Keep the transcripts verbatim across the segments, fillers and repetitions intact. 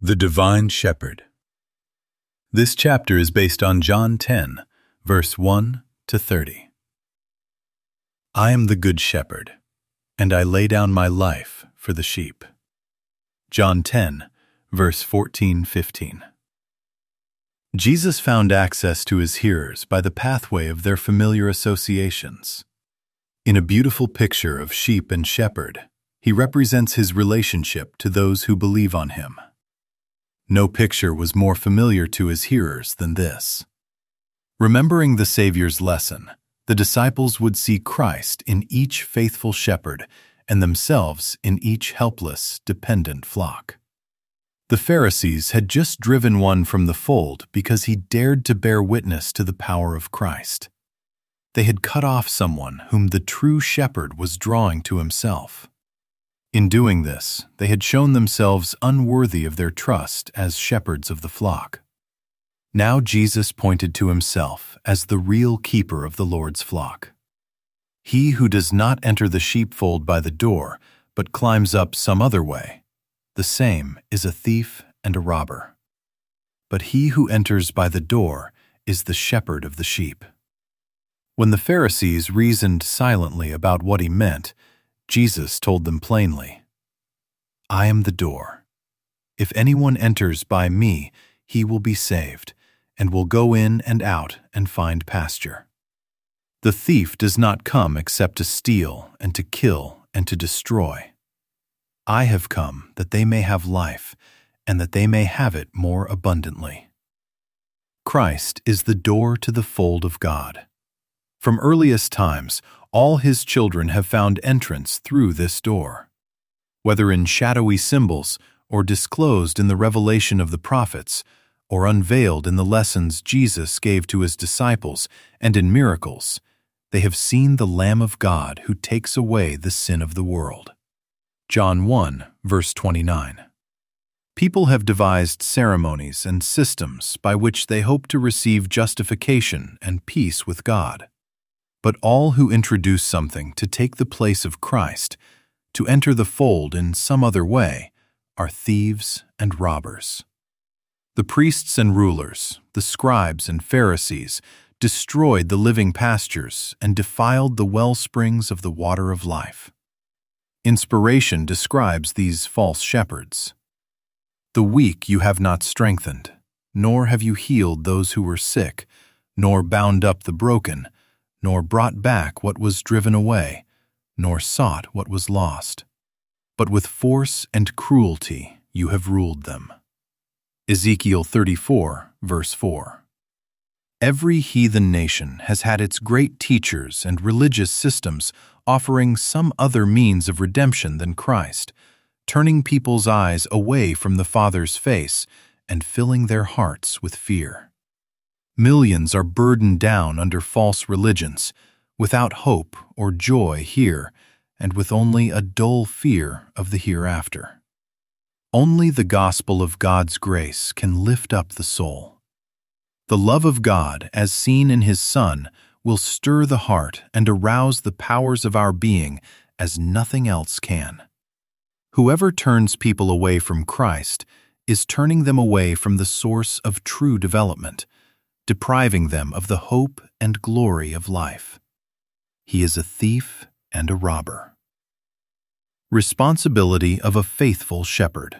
The Divine Shepherd. This chapter is based on John ten, verse one to thirty. I am the good shepherd, and I lay down my life for the sheep. John ten, verse fourteen to fifteen. Jesus found access to his hearers by the pathway of their familiar associations. In a beautiful picture of sheep and shepherd, he represents his relationship to those who believe on him. No picture was more familiar to his hearers than this. Remembering the Savior's lesson, the disciples would see Christ in each faithful shepherd and themselves in each helpless, dependent flock. The Pharisees had just driven one from the fold because he dared to bear witness to the power of Christ. They had cut off someone whom the true shepherd was drawing to himself. In doing this, they had shown themselves unworthy of their trust as shepherds of the flock. Now Jesus pointed to himself as the real keeper of the Lord's flock. He who does not enter the sheepfold by the door, but climbs up some other way, the same is a thief and a robber. But he who enters by the door is the shepherd of the sheep. When the Pharisees reasoned silently about what he meant, Jesus told them plainly, I am the door. If anyone enters by me, he will be saved, and will go in and out and find pasture. The thief does not come except to steal and to kill and to destroy. I have come that they may have life, and that they may have it more abundantly. Christ is the door to the fold of God. From earliest times, all his children have found entrance through this door. Whether in shadowy symbols, or disclosed in the revelation of the prophets, or unveiled in the lessons Jesus gave to his disciples and in miracles, they have seen the Lamb of God who takes away the sin of the world. John one, verse twenty-nine. People have devised ceremonies and systems by which they hope to receive justification and peace with God. But all who introduce something to take the place of Christ, to enter the fold in some other way, are thieves and robbers. The priests and rulers, the scribes and Pharisees, destroyed the living pastures and defiled the well springs of the water of life. Inspiration describes these false shepherds. The weak you have not strengthened, nor have you healed those who were sick, nor bound up the broken, nor brought back what was driven away, nor sought what was lost. But with force and cruelty you have ruled them. Ezekiel thirty-four, verse four. Every heathen nation has had its great teachers and religious systems offering some other means of redemption than Christ, turning people's eyes away from the Father's face and filling their hearts with fear. Millions are burdened down under false religions, without hope or joy here, and with only a dull fear of the hereafter. Only the gospel of God's grace can lift up the soul. The love of God, as seen in His Son, will stir the heart and arouse the powers of our being as nothing else can. Whoever turns people away from Christ is turning them away from the source of true development, depriving them of the hope and glory of life. He is a thief and a robber. Responsibility of a faithful shepherd.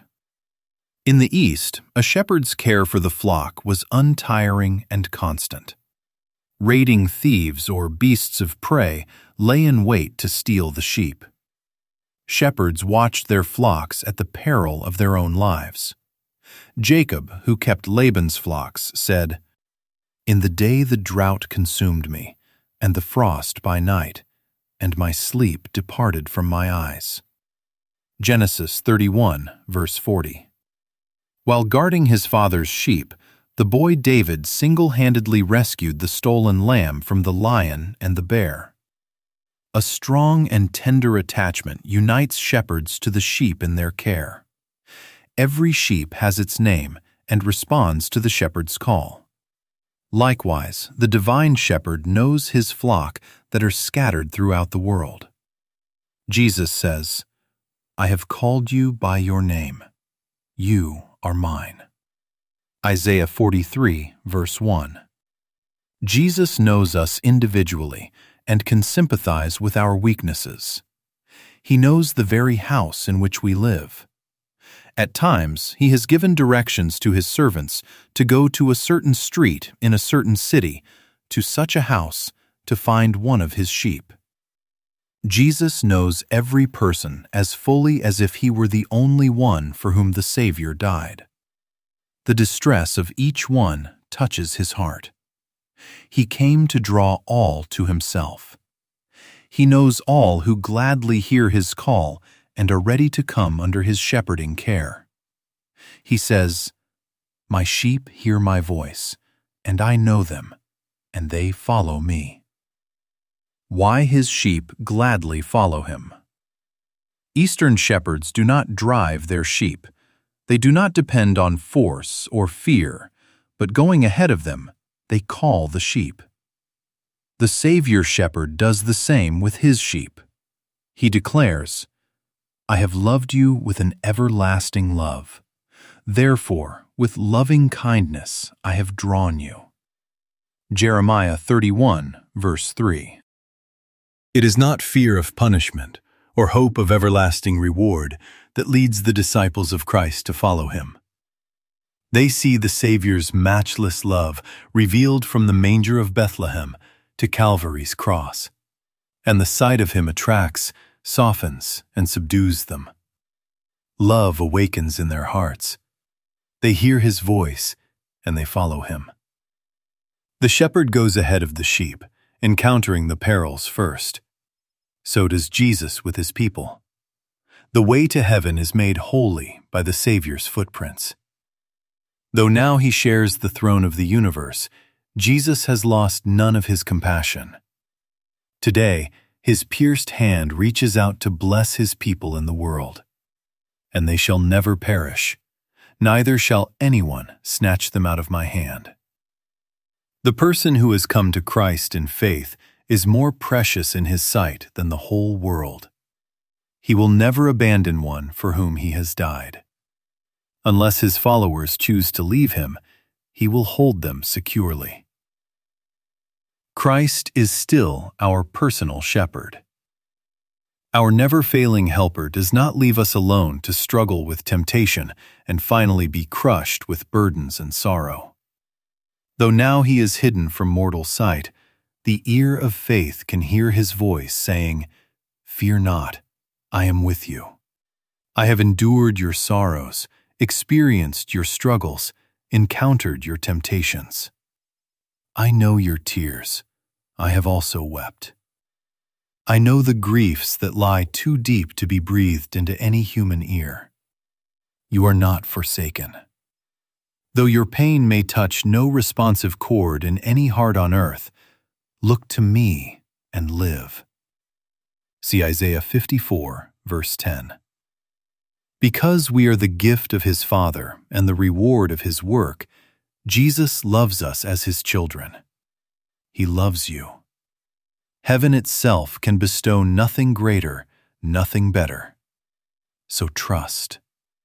In the East, a shepherd's care for the flock was untiring and constant. Raiding thieves or beasts of prey lay in wait to steal the sheep. Shepherds watched their flocks at the peril of their own lives. Jacob, who kept Laban's flocks, said, In the day the drought consumed me, and the frost by night, and my sleep departed from my eyes. Genesis thirty-one, verse forty. While guarding his father's sheep, the boy David single-handedly rescued the stolen lamb from the lion and the bear. A strong and tender attachment unites shepherds to the sheep in their care. Every sheep has its name and responds to the shepherd's call. Likewise, the divine shepherd knows his flock that are scattered throughout the world. Jesus says, I have called you by your name. You are mine. Isaiah forty-three, verse one. Jesus knows us individually and can sympathize with our weaknesses. He knows the very house in which we live. At times, he has given directions to his servants to go to a certain street in a certain city, to such a house, to find one of his sheep. Jesus knows every person as fully as if he were the only one for whom the Savior died. The distress of each one touches his heart. He came to draw all to himself. He knows all who gladly hear his call and are ready to come under his shepherding care. He says, "My sheep hear my voice, and I know them, and they follow me." Why his sheep gladly follow him. Eastern shepherds do not drive their sheep. They do not depend on force or fear, but going ahead of them, they call the sheep. The Savior shepherd does the same with his sheep. He declares, "I have loved you with an everlasting love. Therefore, with loving kindness I have drawn you." Jeremiah thirty-one, verse three. It is not fear of punishment or hope of everlasting reward that leads the disciples of Christ to follow him. They see the Savior's matchless love revealed from the manger of Bethlehem to Calvary's cross, and the sight of him attracts, softens, and subdues them. Love awakens in their hearts. They hear his voice, and they follow him. The shepherd goes ahead of the sheep, encountering the perils first. So does Jesus with his people. The way to heaven is made holy by the Savior's footprints. Though now he shares the throne of the universe, Jesus has lost none of his compassion. Today, his pierced hand reaches out to bless his people in the world. And they shall never perish, neither shall anyone snatch them out of my hand. The person who has come to Christ in faith is more precious in his sight than the whole world. He will never abandon one for whom he has died. Unless his followers choose to leave him, he will hold them securely. Christ is still our personal shepherd. Our never-failing helper does not leave us alone to struggle with temptation and finally be crushed with burdens and sorrow. Though now he is hidden from mortal sight, the ear of faith can hear his voice saying, "Fear not, I am with you. I have endured your sorrows, experienced your struggles, encountered your temptations. I know your tears. I have also wept. I know the griefs that lie too deep to be breathed into any human ear. You are not forsaken. Though your pain may touch no responsive chord in any heart on earth, look to me and live." See Isaiah fifty-four, verse ten. Because we are the gift of his Father and the reward of his work, Jesus loves us as his children. He loves you. Heaven itself can bestow nothing greater, nothing better. So trust.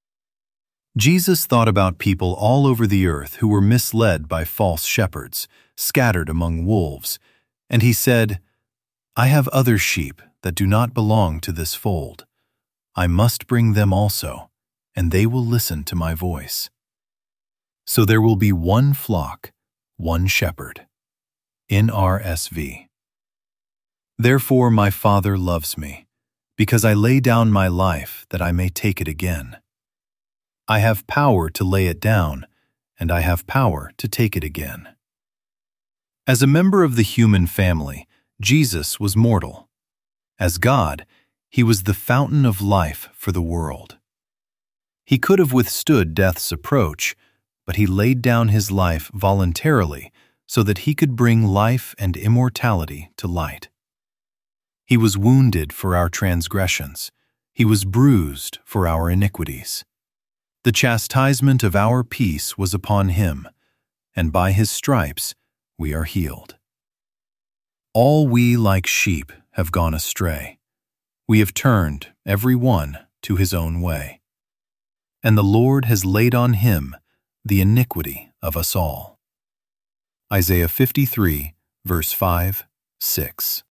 Jesus thought about people all over the earth who were misled by false shepherds, scattered among wolves, and he said, "I have other sheep that do not belong to this fold. I must bring them also, and they will listen to my voice." So there will be one flock, one shepherd. N R S V. Therefore my Father loves me, because I lay down my life that I may take it again. I have power to lay it down, and I have power to take it again. As a member of the human family, Jesus was mortal. As God, he was the fountain of life for the world. He could have withstood death's approach, but he laid down his life voluntarily so that he could bring life and immortality to light. He was wounded for our transgressions. He was bruised for our iniquities. The chastisement of our peace was upon him, and by his stripes we are healed. All we like sheep have gone astray. We have turned, every one, to his own way. and the Lord has laid on him the iniquity of us all. Isaiah fifty-three, verse five, six.